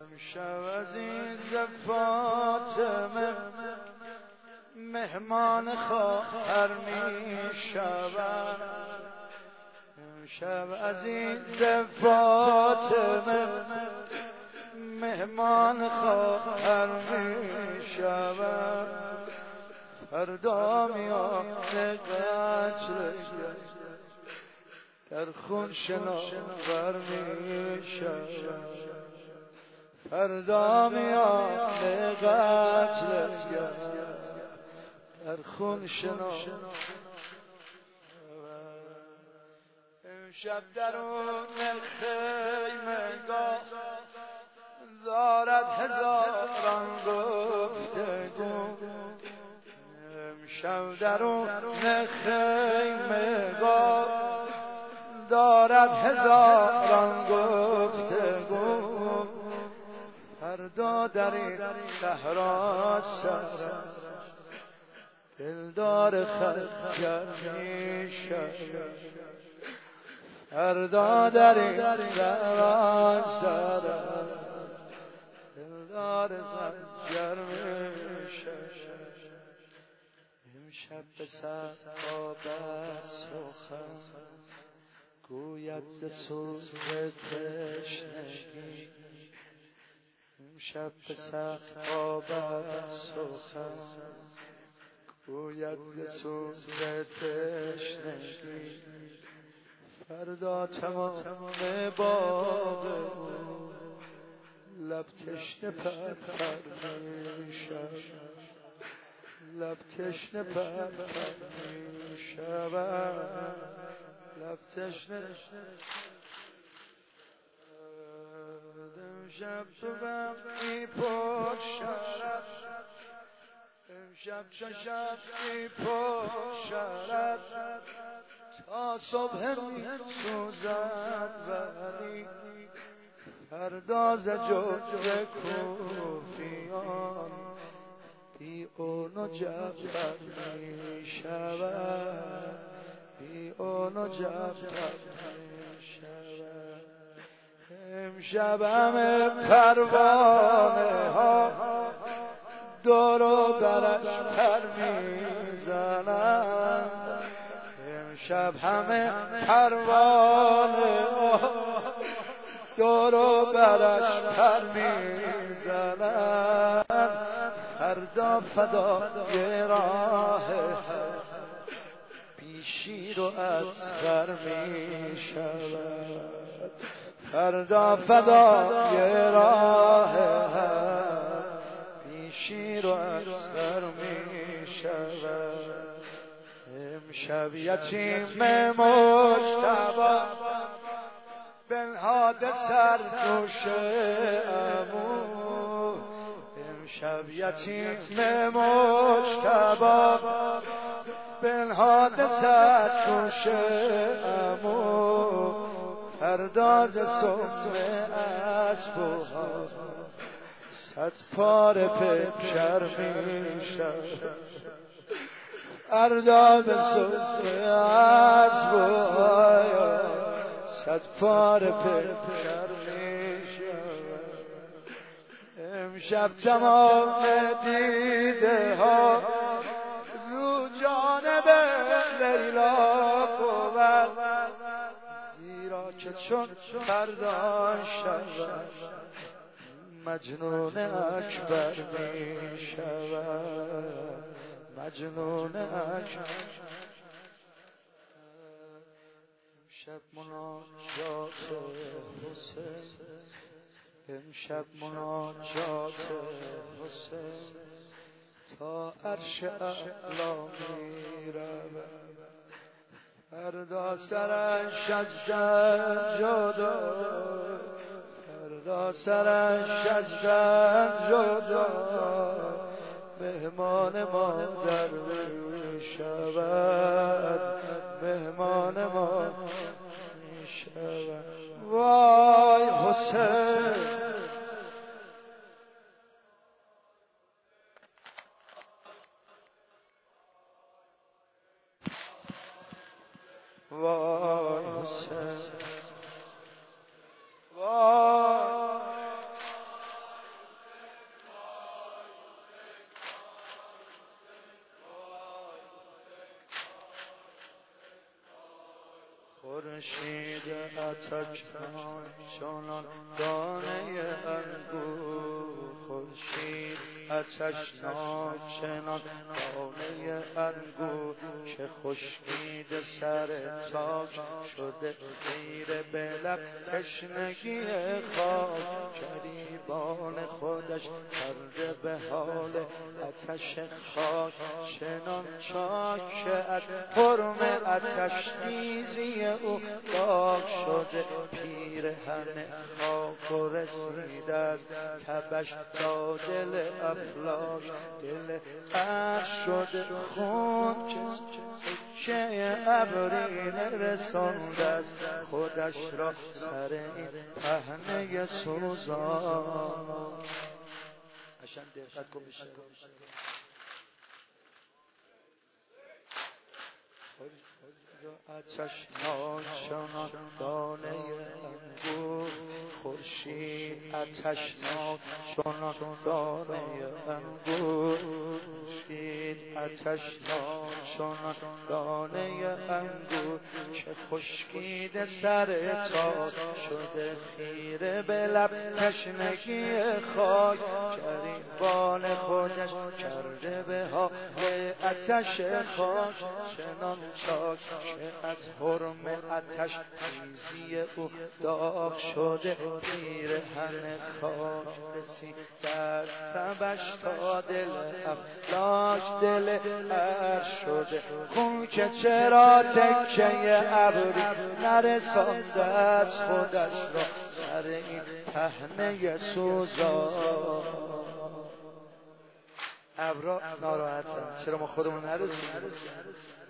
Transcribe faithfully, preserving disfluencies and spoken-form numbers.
امشب عزیز فاطمه مهمان خواهر می شود. امشب عزیز فاطمه مهمان خواهر می شود. فردا میاد قتل در خون شناور می شود. فردا میاد قتل در خون شناور. امشب درون خیمگاه دارد هزاران گفتگو. امشب درون خیمگاه دارد هزاران گفتگو. فردا در این صحرا سر دلدار خنجر می شود. فردا در این صحرا سر دلدار خنجر می شود. امشب به سحاب سخن گوید ز سوز تشنگی. امشب به سحاب سخن گوید ز سوز تشنگی. فردا تمام باغ لب تشنه پرپر می شود. لب تشنه پرپر می شود. لب تشنه امشب تو وقتی پر شرد. امشب چو شبی پر شرد تا صبح می سوزد. ولی فردا ز جور کوفیان بی اون و جعفر می شود. بی اون و جعفر می شود. امشب همه پروانه ها دور و برش پر می زنند. امشب همه پروانه ها دور و برش پر می زنند. فردا فدای راه بی شیر و اصغر می شود. فردا فدای راه بی شیر و اصغر می شود. امشب یتیم مجتبی بنهاده سر دوش عمو. امشب یتیم مجتبی بنهاده سر دوش عمو. فردا ز سم اسب و صد پاره پیکر می شود. فردا ز سم اسب و صد پاره پیکر می شود. امشب تمام دیده ها رو جانب لیلا بود. زیرا که چون فردا شود مجنون اکبر می شود. مجنون اکبر. امشب مناجات حسین. امشب مناجات حسین تا عرش اعلی می رود. فردا سرش از جد جدا. فردا سرش از جد جدا. مهمان ما در می شود. مهمان ما می شود. وای حسین. وای حسین. وای خورشید اتکان چنان دانه انگور، خورشید اتشناک چنان دانه انگور، که خشکیده سر تاک شده خیره به لب تشنگی خاک، گریبان خودش کرده به حال آتش خاک، چنان چاک که از حرم آتش خیزی او داغ شده، پیرهن خاک و رسید از تبش تا دل افلاک، دل عرش شده خون که ابری رسانده است خودش را سر این پهنه سوزان. عشان دقت کن بشه آتشناک چنان دانه انگور، خورشید آتشناک چنان دانه انگور، خورشید آتشناک چنان دانه انگور، که خشکیده سر تاک شده خیره به لب تشنگی خاک، گریبان خودش کرده به حال آتش خاک، چنان چاک که از حرم آتش خیزی او داغ شده، پیرهن خاک رسیده از تبش تا دل افلاک، دل عرش شده خون که چرا تکه ابری نرسانده از خودش را سر این پهنه سوزان. ابرا ناراحتن چرا ما خودمون نرسیم؟